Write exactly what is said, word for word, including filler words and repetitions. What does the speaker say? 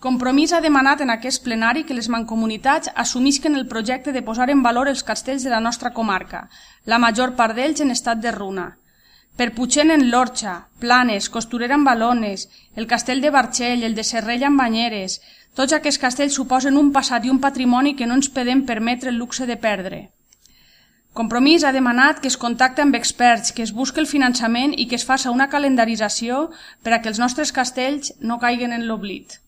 Compromís ha demanat en aquest plenari que les mancomunitats assumisquen el projecte de posar en valor els castells de la nostra comarca, la major part d'ells en estat de runa. Per Puigcent en l'Orxa, Planes, Costurera en Balones, el castell de Barxell, el de Serrella en Banyeres, tots aquests castells suposen un passat i un patrimoni que no ens podem permetre el luxe de perdre. Compromís ha demanat que es contacti amb experts, que es busqui el finançament i que es faci una calendarització per a que els nostres castells no caiguen en l'oblit.